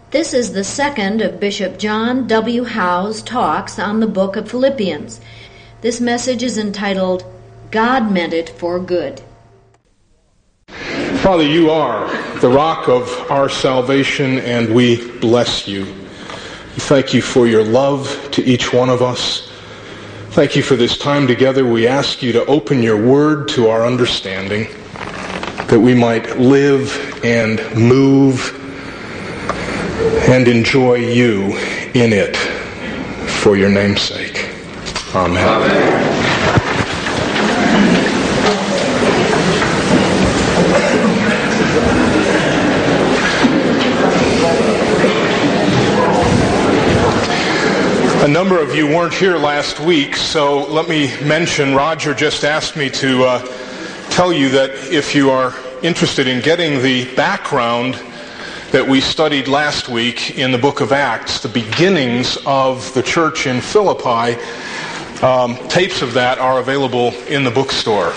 This is the second of Bishop John W. Howe's talks on the book of Philippians. This message is entitled, God Meant It for Good. Father, you are the rock of our salvation, and we bless you. We thank you for your love to each one of us. Thank you for this time together. We ask you to open your word to our understanding, that we might live and move and enjoy you in it for your name's sake. Amen. Amen. A number of you weren't here last week, so let me mention, Roger just asked me to tell you that if you are interested in getting the background that we studied last week in the book of Acts, the beginnings of the church in Philippi, tapes of that are available in the bookstore.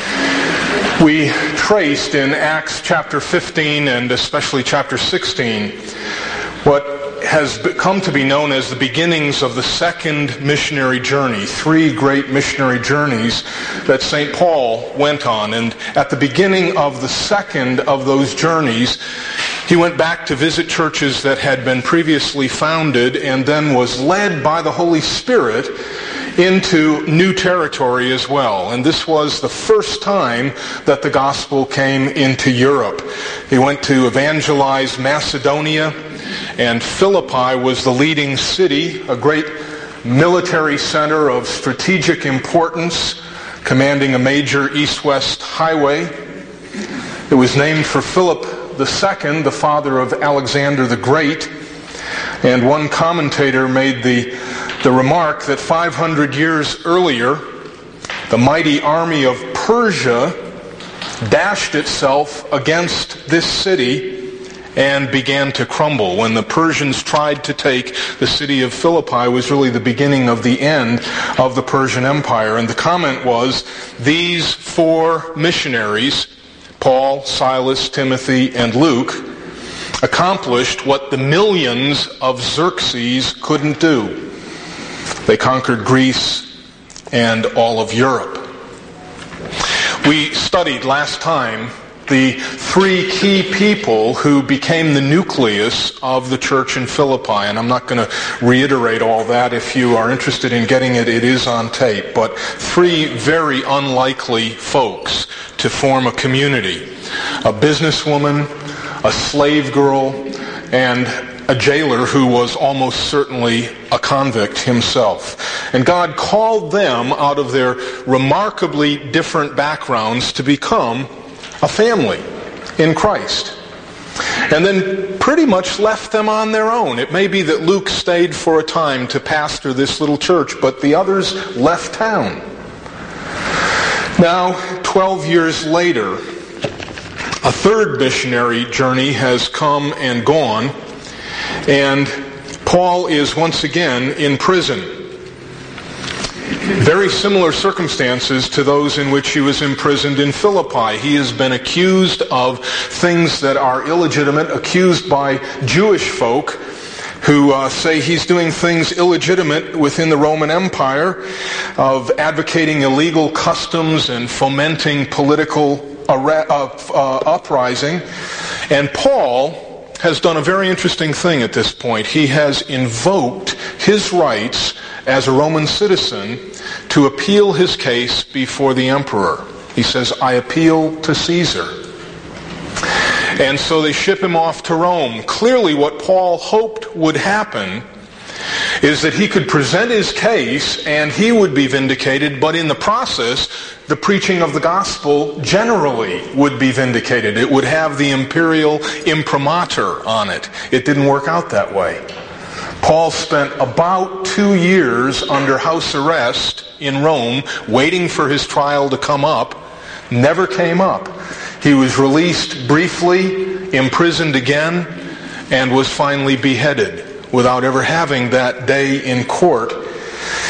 We traced in Acts chapter 15 and especially chapter 16 what has come to be known as the beginnings of the second missionary journey, 3 great missionary journeys that St. Paul went on. And at the beginning of the second of those journeys, he went back to visit churches that had been previously founded and then was led by the Holy Spirit into new territory as well. And this was the first time that the gospel came into Europe. He went to evangelize Macedonia, and Philippi was the leading city, a great military center of strategic importance, commanding a major east-west highway. It was named for Philip II, the father of Alexander the Great. And one commentator made the remark that 500 years earlier, the mighty army of Persia dashed itself against this city and began to crumble. When the Persians tried to take the city of Philippi, was really the beginning of the end of the Persian Empire. And the comment was, these 4 missionaries, Paul, Silas, Timothy, and Luke, accomplished what the millions of Xerxes couldn't do. They conquered Greece and all of Europe. We studied last time the 3 key people who became the nucleus of the church in Philippi. And I'm not going to reiterate all that. If you are interested in getting it, it is on tape. But 3 very unlikely folks to form a community. A businesswoman, a slave girl, and a jailer who was almost certainly a convict himself. And God called them out of their remarkably different backgrounds to become a family in Christ. And then pretty much left them on their own. It may be that Luke stayed for a time to pastor this little church, but the others left town. Now, 12 years later, a 3rd missionary journey has come and gone, and Paul is once again in prison. Very similar circumstances to those in which he was imprisoned in Philippi. He has been accused of things that are illegitimate, accused by Jewish folk who say he's doing things illegitimate within the Roman Empire, of advocating illegal customs and fomenting political uprising. And Paul has done a very interesting thing at this point. He has invoked his rights as a Roman citizen to appeal his case before the emperor. He says, I appeal to Caesar. And so they ship him off to Rome. Clearly what Paul hoped would happen is that he could present his case and he would be vindicated, but in the process, the preaching of the gospel generally would be vindicated. It would have the imperial imprimatur on it. It didn't work out that way. Paul spent about 2 years under house arrest in Rome, waiting for his trial to come up. Never came up. He was released briefly, imprisoned again, and was finally beheaded without ever having that day in court.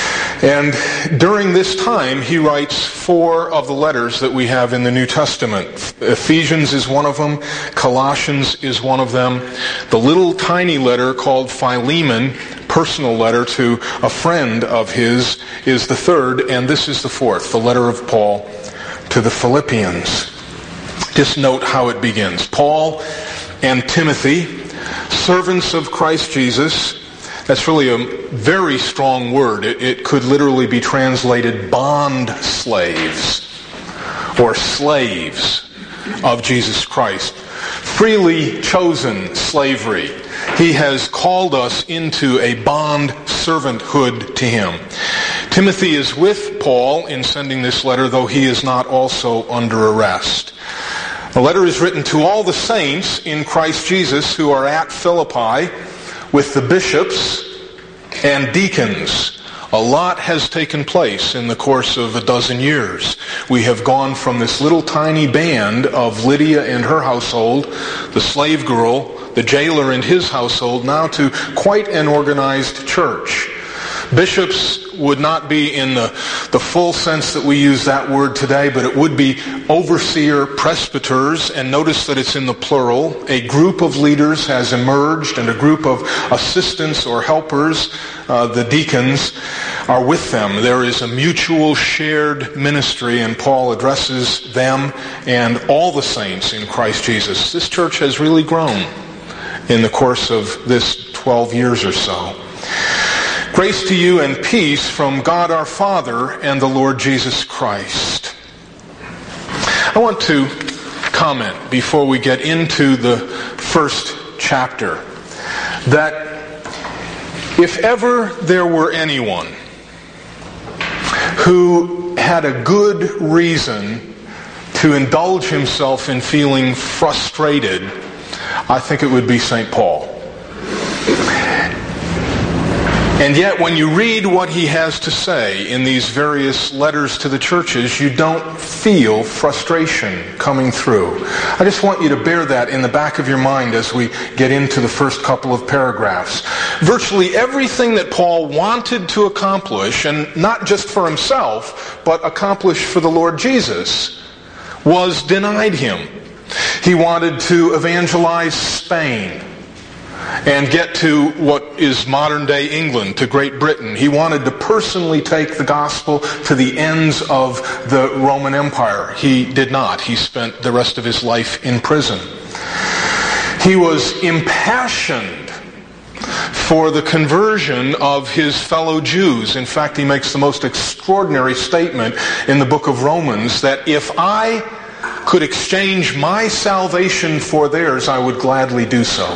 And during this time, he writes 4 of the letters that we have in the New Testament. Ephesians is one of them. Colossians is one of them. The little tiny letter called Philemon, personal letter to a friend of his, is the 3rd, and this is the 4th, the letter of Paul to the Philippians. Just note how it begins. Paul and Timothy, servants of Christ Jesus. That's really a very strong word. It could literally be translated bond slaves or slaves of Jesus Christ. Freely chosen slavery. He has called us into a bond servanthood to him. Timothy is with Paul in sending this letter, though he is not also under arrest. The letter is written to all the saints in Christ Jesus who are at Philippi, with the bishops and deacons. A lot has taken place in the course of a dozen years. We have gone from this little tiny band of Lydia and her household, the slave girl, the jailer and his household, now to quite an organized church. Bishops would not be in the full sense that we use that word today, but it would be overseer presbyters, and notice that it's in the plural. A group of leaders has emerged, and a group of assistants or helpers, the deacons, are with them. There is a mutual shared ministry, and Paul addresses them and all the saints in Christ Jesus. This church has really grown in the course of this 12 years or so. Grace to you and peace from God our Father and the Lord Jesus Christ. I want to comment before we get into the first chapter that if ever there were anyone who had a good reason to indulge himself in feeling frustrated, I think it would be St. Paul. And yet, when you read what he has to say in these various letters to the churches, you don't feel frustration coming through. I just want you to bear that in the back of your mind as we get into the first couple of paragraphs. Virtually everything that Paul wanted to accomplish, and not just for himself, but accomplish for the Lord Jesus, was denied him. He wanted to evangelize Spain and get to what is modern-day England, to Great Britain. He wanted to personally take the gospel to the ends of the Roman Empire. He did not. He spent the rest of his life in prison. He was impassioned for the conversion of his fellow Jews. In fact, he makes the most extraordinary statement in the book of Romans that if I could exchange my salvation for theirs, I would gladly do so.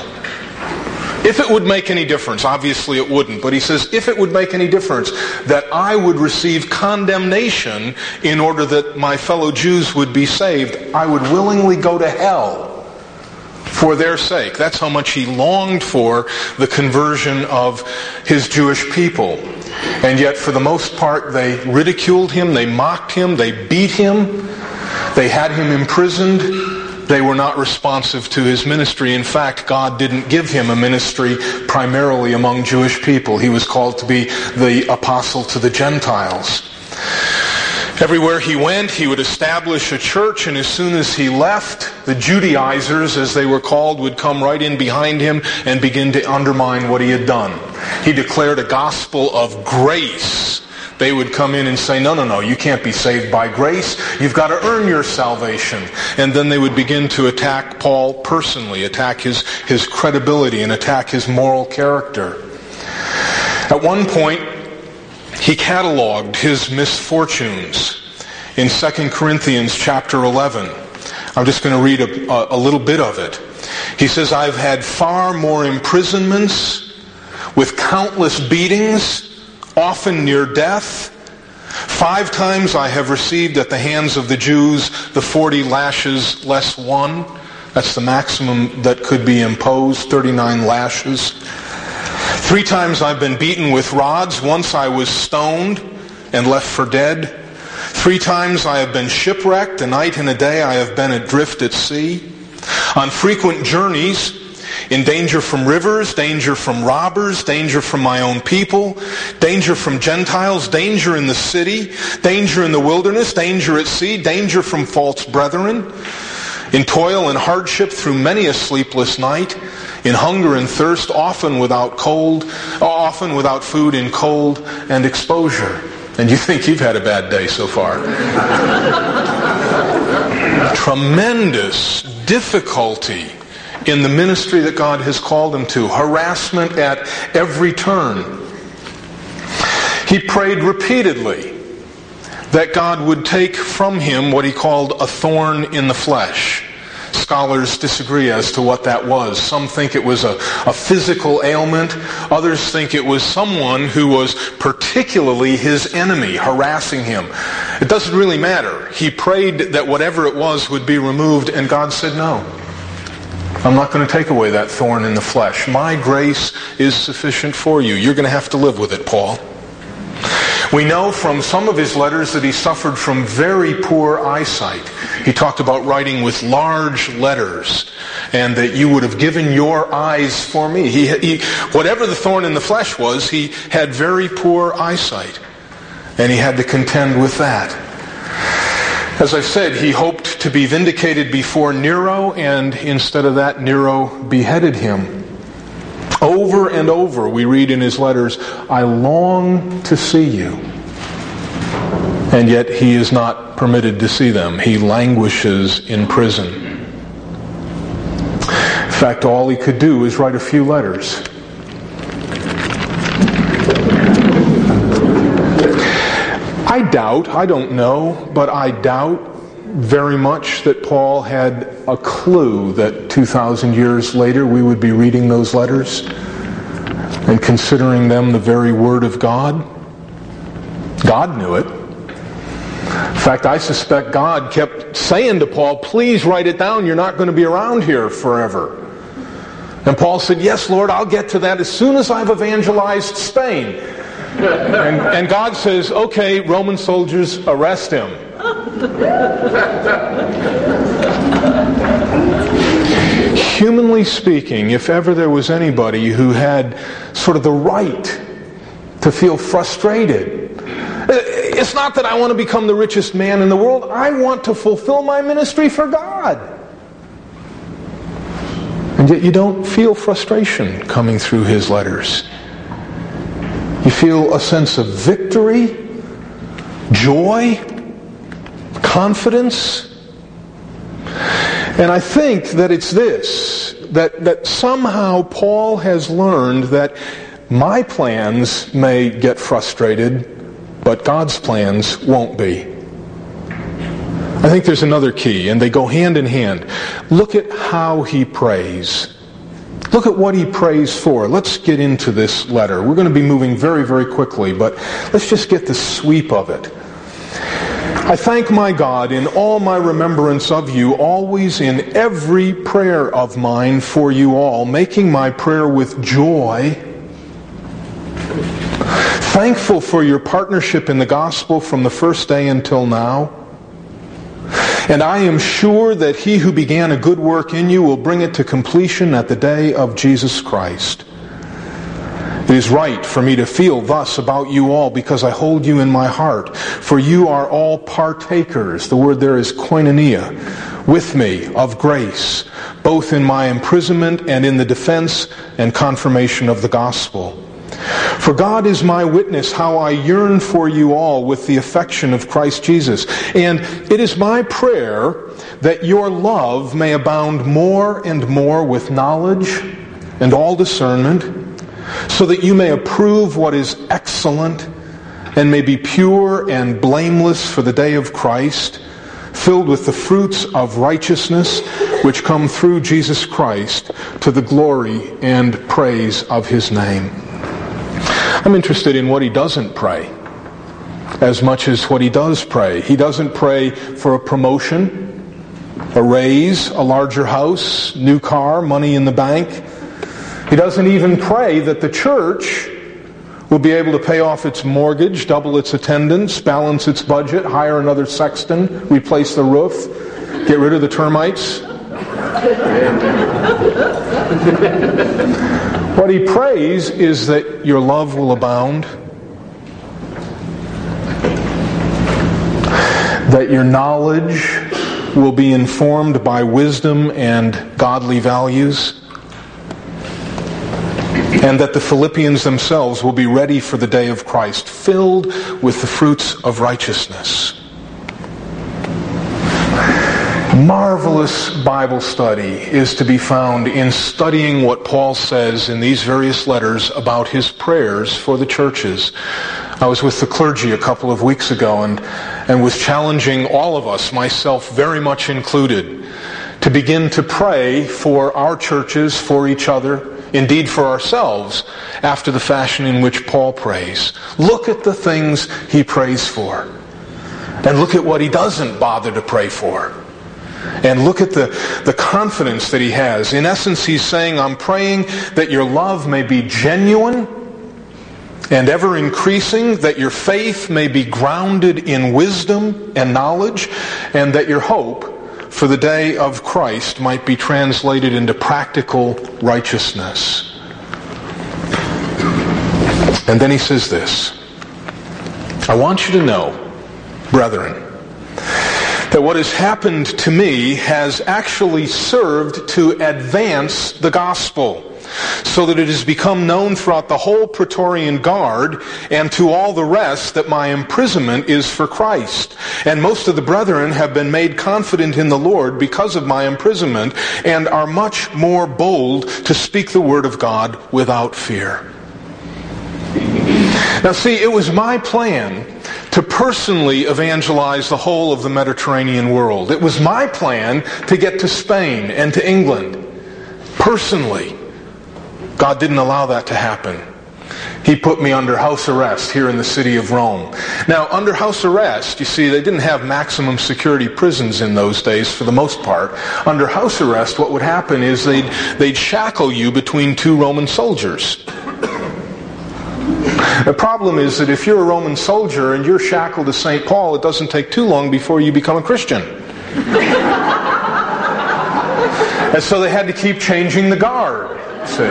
If it would make any difference, obviously it wouldn't, but he says, if it would make any difference that I would receive condemnation in order that my fellow Jews would be saved, I would willingly go to hell for their sake. That's how much he longed for the conversion of his Jewish people. And yet, for the most part, they ridiculed him, they mocked him, they beat him, they had him imprisoned. They were not responsive to his ministry. In fact, God didn't give him a ministry primarily among Jewish people. He was called to be the apostle to the Gentiles. Everywhere he went, he would establish a church, and as soon as he left, the Judaizers, as they were called, would come right in behind him and begin to undermine what he had done. He declared a gospel of grace. They would come in and say, no, you can't be saved by grace. You've got to earn your salvation. And then they would begin to attack Paul personally, attack his credibility, and attack his moral character. At one point, he cataloged his misfortunes in 2 Corinthians chapter 11. I'm just going to read a little bit of it. He says, I've had far more imprisonments with countless beatings, often near death. 5 times I have received at the hands of the Jews the 40 lashes less 1. That's the maximum that could be imposed, 39 lashes. 3 times I've been beaten with rods. Once I was stoned and left for dead. 3 times I have been shipwrecked. A night and a day I have been adrift at sea. On frequent journeys, in danger from rivers, danger from robbers, danger from my own people, danger from Gentiles, danger in the city, danger in the wilderness, danger at sea, danger from false brethren, in toil and hardship through many a sleepless night, in hunger and thirst, often without food, in cold and exposure. And you think you've had a bad day so far. Tremendous difficulty in the ministry that God has called him to. Harassment at every turn. He prayed repeatedly that God would take from him what he called a thorn in the flesh. Scholars disagree as to what that was. Some think it was a physical ailment. Others think it was someone who was particularly his enemy, harassing him. It doesn't really matter. He prayed that whatever it was would be removed, and God said, no. I'm not going to take away that thorn in the flesh. My grace is sufficient for you. You're going to have to live with it, Paul. We know from some of his letters that he suffered from very poor eyesight. He talked about writing with large letters, and that you would have given your eyes for me. He whatever the thorn in the flesh was, he had very poor eyesight, and he had to contend with that. As I said, he hoped to be vindicated before Nero, and instead of that, Nero beheaded him. Over and over, we read in his letters, I long to see you. And yet he is not permitted to see them. He languishes in prison. In fact, all he could do is write a few letters. I don't know, but I doubt very much that Paul had a clue that 2,000 years later we would be reading those letters and considering them the very Word of God. God knew it. In fact, I suspect God kept saying to Paul, please write it down, you're not going to be around here forever. And Paul said, yes, Lord, I'll get to that as soon as I've evangelized Spain. And God says, okay, Roman soldiers, arrest him. Humanly speaking, if ever there was anybody who had sort of the right to feel frustrated, it's not that I want to become the richest man in the world. I want to fulfill my ministry for God. And yet you don't feel frustration coming through his letters. You feel a sense of victory, joy, confidence. And I think that it's this, that somehow Paul has learned that my plans may get frustrated, but God's plans won't be. I think there's another key, and they go hand in hand. Look at how he prays. Look at what he prays for. Let's get into this letter. We're going to be moving very, very quickly, but let's just get the sweep of it. I thank my God in all my remembrance of you, always in every prayer of mine for you all, making my prayer with joy, thankful for your partnership in the gospel from the first day until now. And I am sure that he who began a good work in you will bring it to completion at the day of Jesus Christ. It is right for me to feel thus about you all because I hold you in my heart. For you are all partakers, the word there is koinonia, with me of grace, both in my imprisonment and in the defense and confirmation of the gospel. For God is my witness how I yearn for you all with the affection of Christ Jesus. And it is my prayer that your love may abound more and more with knowledge and all discernment, so that you may approve what is excellent and may be pure and blameless for the day of Christ, filled with the fruits of righteousness which come through Jesus Christ to the glory and praise of his name. I'm interested in what he doesn't pray as much as what he does pray. He doesn't pray for a promotion, a raise, a larger house, new car, money in the bank. He doesn't even pray that the church will be able to pay off its mortgage, double its attendance, balance its budget, hire another sexton, replace the roof, get rid of the termites. What he prays is that your love will abound, that your knowledge will be informed by wisdom and godly values, and that the Philippians themselves will be ready for the day of Christ, filled with the fruits of righteousness. Marvelous Bible study is to be found in studying what Paul says in these various letters about his prayers for the churches. I was with the clergy a couple of weeks ago and was challenging all of us, myself very much included, to begin to pray for our churches, for each other, indeed for ourselves, after the fashion in which Paul prays. Look at the things he prays for, and look at what he doesn't bother to pray for. And look at the confidence that he has. In essence, he's saying, I'm praying that your love may be genuine and ever increasing, that your faith may be grounded in wisdom and knowledge, and that your hope for the day of Christ might be translated into practical righteousness. And then he says this, I want you to know, brethren, that what has happened to me has actually served to advance the gospel, so that it has become known throughout the whole Praetorian Guard and to all the rest that my imprisonment is for Christ. And most of the brethren have been made confident in the Lord because of my imprisonment, and are much more bold to speak the word of God without fear. Now see, it was my plan to personally evangelize the whole of the Mediterranean world. It was my plan to get to Spain and to England personally. God didn't allow that to happen. He put me under house arrest here in the city of Rome. Now, under house arrest, you see, they didn't have maximum security prisons in those days for the most part. Under house arrest, what would happen is they'd shackle you between two Roman soldiers. The problem is that if you're a Roman soldier and you're shackled to St. Paul, it doesn't take too long before you become a Christian. And so they had to keep changing the guard. See.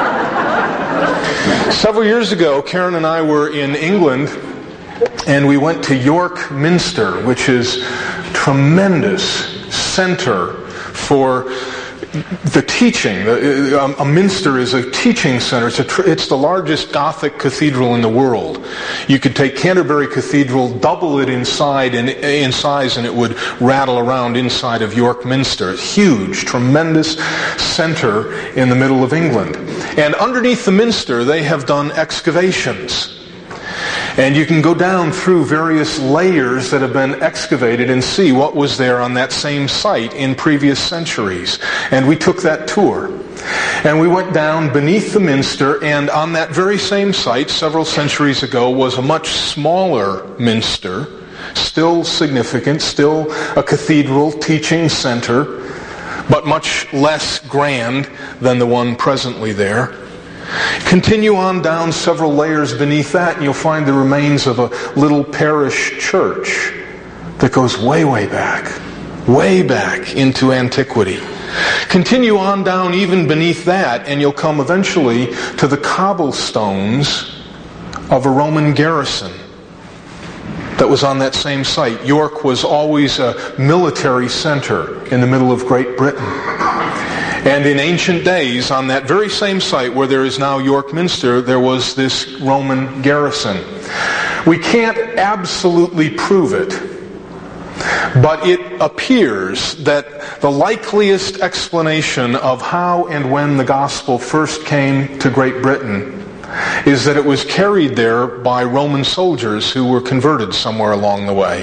Several years ago, Karen and I were in England, and we went to York Minster, which is a tremendous center for the teaching. A minster is a teaching center. It's the largest Gothic cathedral in the world. You could take Canterbury Cathedral, double it in size, and it would rattle around inside of York Minster. It's huge, tremendous center in the middle of England. And underneath the minster, they have done excavations. And you can go down through various layers that have been excavated and see what was there on that same site in previous centuries. And we took that tour. And we went down beneath the minster, and on that very same site, several centuries ago, was a much smaller minster, still significant, still a cathedral teaching center, but much less grand than the one presently there. Continue on down several layers beneath that, and you'll find the remains of a little parish church that goes way back into antiquity. Continue on down even beneath that, and you'll come eventually to the cobblestones of a Roman garrison that was on that same site. York was always a military center in the middle of Great Britain. And in ancient days, on that very same site where there is now York Minster, there was this Roman garrison. We can't absolutely prove it, but it appears that the likeliest explanation of how and when the gospel first came to Great Britain is that it was carried there by Roman soldiers who were converted somewhere along the way.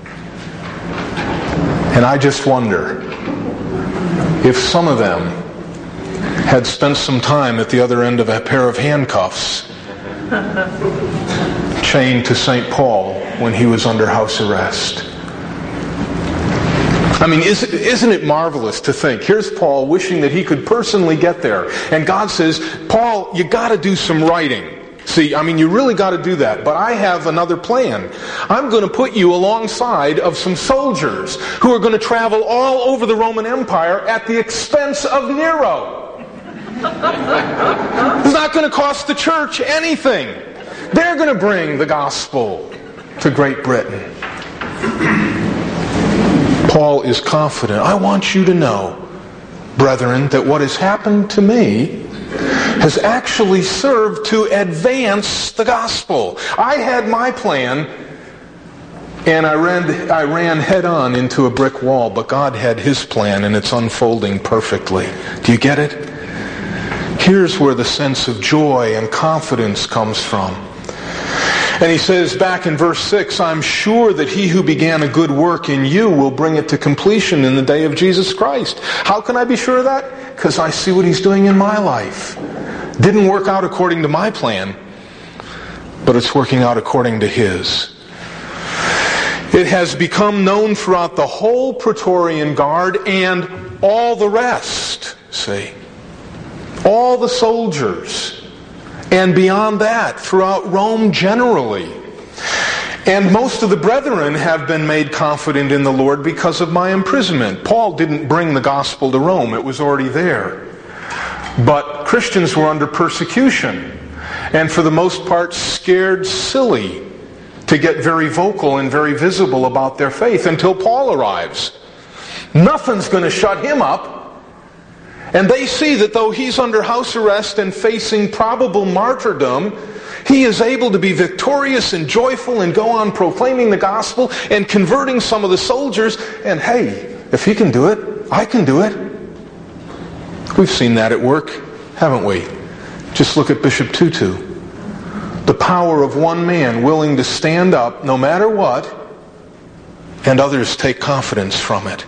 And I just wonder if some of them had spent some time at the other end of a pair of handcuffs chained to St. Paul when he was under house arrest. I mean, isn't it marvelous to think, here's Paul wishing that he could personally get there, and God says, Paul, you got to do some writing. See, I mean, you really got to do that. But I have another plan. I'm going to put you alongside of some soldiers who are going to travel all over the Roman Empire at the expense of Nero. It's not going to cost the church anything. They're going to bring the gospel to Great Britain. Paul is confident. I want you to know, brethren, that what has happened to me has actually served to advance the gospel. I had my plan, and I ran head-on into a brick wall, but God had His plan, and it's unfolding perfectly. Do you get it? Here's where the sense of joy and confidence comes from. And he says back in verse 6, I'm sure that He who began a good work in you will bring it to completion in the day of Jesus Christ. How can I be sure of that? Because I see what He's doing in my life. Didn't work out according to my plan, but it's working out according to His. It has become known throughout the whole Praetorian Guard and all the rest, see. All the soldiers. And beyond that, throughout Rome generally. And most of the brethren have been made confident in the Lord because of my imprisonment. Paul didn't bring the gospel to Rome. It was already there. But Christians were under persecution. And for the most part, scared silly to get very vocal and very visible about their faith until Paul arrives. Nothing's going to shut him up. And they see that though he's under house arrest and facing probable martyrdom, he is able to be victorious and joyful and go on proclaiming the gospel and converting some of the soldiers. And hey, if he can do it, I can do it. We've seen that at work, haven't we? Just look at Bishop Tutu. The power of one man willing to stand up no matter what, and others take confidence from it.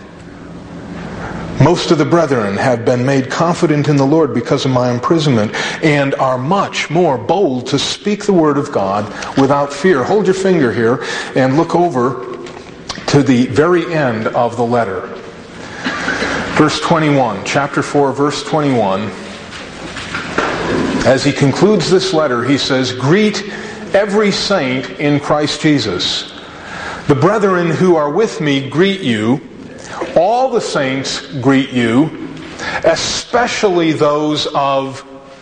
Most of the brethren have been made confident in the Lord because of my imprisonment and are much more bold to speak the word of God without fear. Hold your finger here and look over to the very end of the letter. Verse 21, chapter 4, verse 21. As he concludes this letter, he says, greet every saint in Christ Jesus. The brethren who are with me greet you. All the saints greet you, especially those of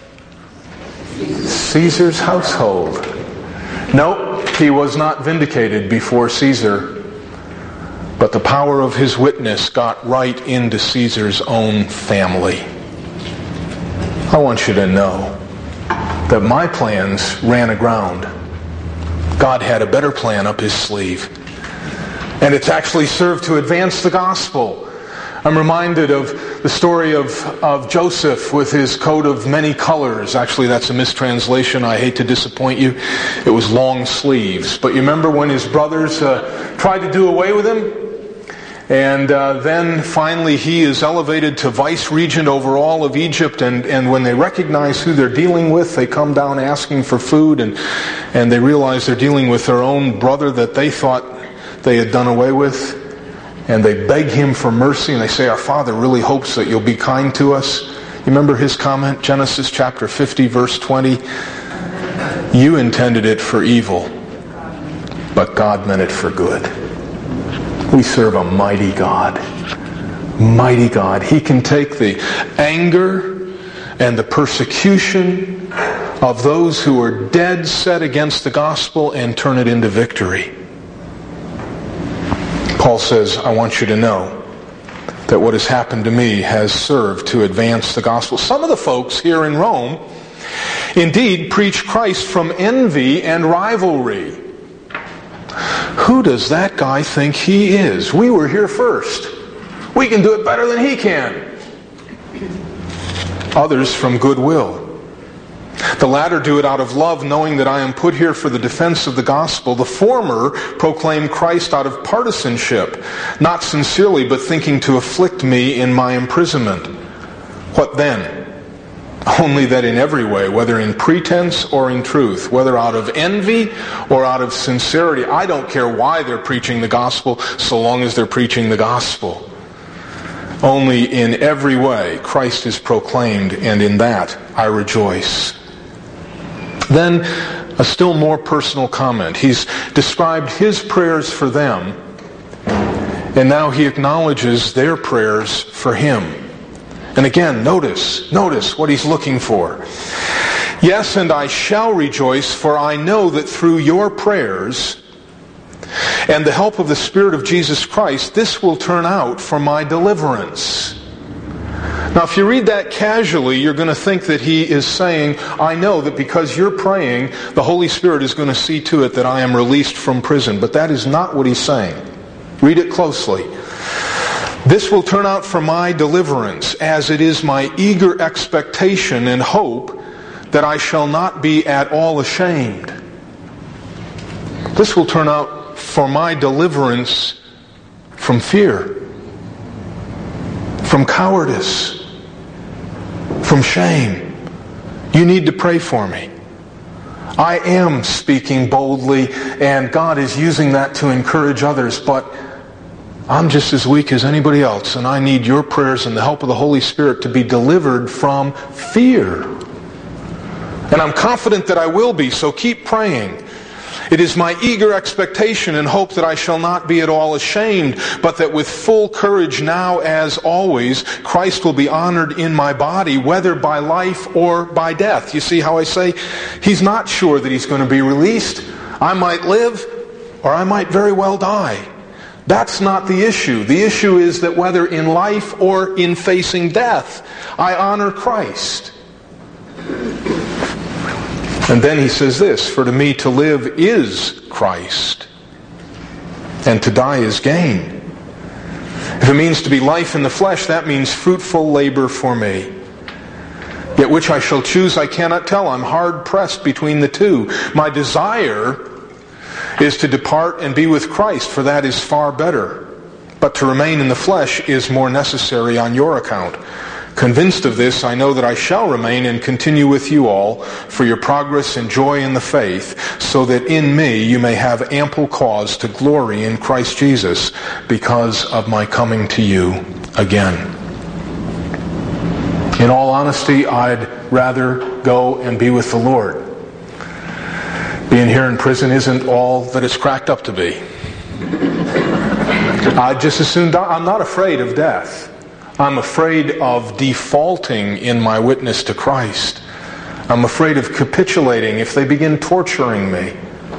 Caesar's household. Nope, he was not vindicated before Caesar, but the power of his witness got right into Caesar's own family. I want you to know that my plans ran aground. God had a better plan up His sleeve. And it's actually served to advance the gospel. I'm reminded of the story of Joseph with his coat of many colors. Actually, that's a mistranslation. I hate to disappoint you. It was long sleeves. But you remember when his brothers tried to do away with him? And then finally he is elevated to vice regent over all of Egypt. And when they recognize who they're dealing with, they come down asking for food. And they realize they're dealing with their own brother that they thought they had done away with, and they beg him for mercy, and they say, our Father really hopes that you'll be kind to us. You remember his comment, Genesis chapter 50, verse 20? You intended it for evil, but God meant it for good. We serve a mighty God. Mighty God. He can take the anger and the persecution of those who are dead set against the gospel and turn it into victory. Paul says, I want you to know that what has happened to me has served to advance the gospel. Some of the folks here in Rome indeed preach Christ from envy and rivalry. Who does that guy think he is? We were here first. We can do it better than he can. Others from goodwill. The latter do it out of love, knowing that I am put here for the defense of the gospel. The former proclaim Christ out of partisanship, not sincerely, but thinking to afflict me in my imprisonment. What then? Only that in every way, whether in pretense or in truth, whether out of envy or out of sincerity, I don't care why they're preaching the gospel, so long as they're preaching the gospel. Only in every way Christ is proclaimed, and in that I rejoice. Then a still more personal comment. He's described his prayers for them, and now he acknowledges their prayers for him. And again, notice what he's looking for. Yes, and I shall rejoice, for I know that through your prayers and the help of the Spirit of Jesus Christ, this will turn out for my deliverance. Now, if you read that casually, you're going to think that he is saying, I know that because you're praying, the Holy Spirit is going to see to it that I am released from prison. But that is not what he's saying. Read it closely. This will turn out for my deliverance, as it is my eager expectation and hope that I shall not be at all ashamed. This will turn out for my deliverance from fear, from cowardice, from shame. You need to pray for me. I am speaking boldly, and God is using that to encourage others, but I'm just as weak as anybody else, and I need your prayers and the help of the Holy Spirit to be delivered from fear. And I'm confident that I will be, so keep praying. It is my eager expectation and hope that I shall not be at all ashamed, but that with full courage now as always, Christ will be honored in my body, whether by life or by death. You see how I say he's not sure that he's going to be released. I might live, or I might very well die. That's not the issue. The issue is that whether in life or in facing death, I honor Christ. And then he says this, for to me to live is Christ, and to die is gain. If it means to be life in the flesh, that means fruitful labor for me. Yet which I shall choose I cannot tell. I'm hard pressed between the two. My desire is to depart and be with Christ, for that is far better. But to remain in the flesh is more necessary on your account. Convinced of this, I know that I shall remain and continue with you all for your progress and joy in the faith, so that in me you may have ample cause to glory in Christ Jesus because of my coming to you again. In all honesty, I'd rather go and be with the Lord. Being here in prison isn't all that it's cracked up to be. I'd just as soon die. I'm not afraid of death. I'm afraid of defaulting in my witness to Christ. I'm afraid of capitulating if they begin torturing me.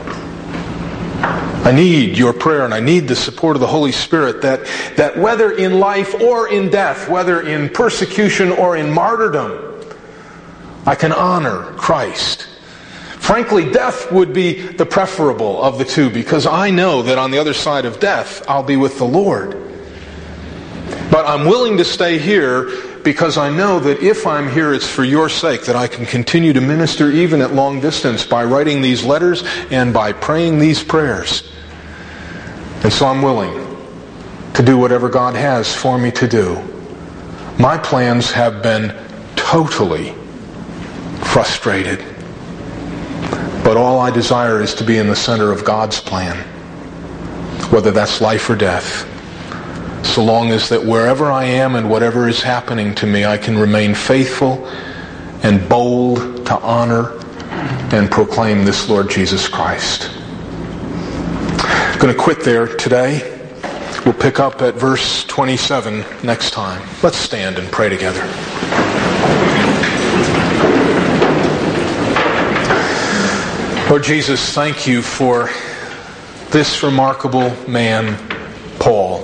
I need your prayer and I need the support of the Holy Spirit that whether in life or in death, whether in persecution or in martyrdom, I can honor Christ. Frankly, death would be the preferable of the two, because I know that on the other side of death, I'll be with the Lord. But I'm willing to stay here because I know that if I'm here, it's for your sake, that I can continue to minister even at long distance by writing these letters and by praying these prayers. And so I'm willing to do whatever God has for me to do. My plans have been totally frustrated. But all I desire is to be in the center of God's plan, whether that's life or death. So long as that wherever I am and whatever is happening to me, I can remain faithful and bold to honor and proclaim this Lord Jesus Christ. I'm going to quit there today. We'll pick up at verse 27 next time. Let's stand and pray together. Lord Jesus, thank you for this remarkable man, Paul,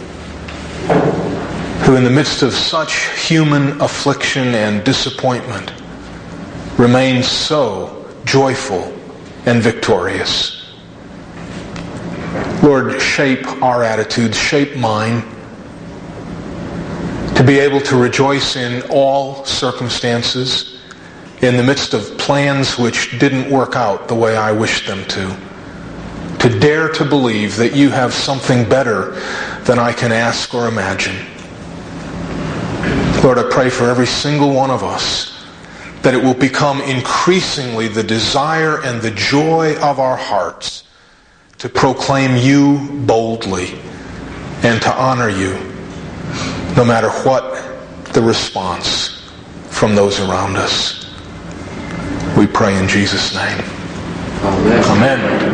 who in the midst of such human affliction and disappointment remains so joyful and victorious. Lord, shape our attitudes, shape mine, to be able to rejoice in all circumstances, in the midst of plans which didn't work out the way I wished them to dare to believe that you have something better than I can ask or imagine. Lord, I pray for every single one of us that it will become increasingly the desire and the joy of our hearts to proclaim you boldly and to honor you, no matter what the response from those around us. We pray in Jesus' name. Amen. Amen.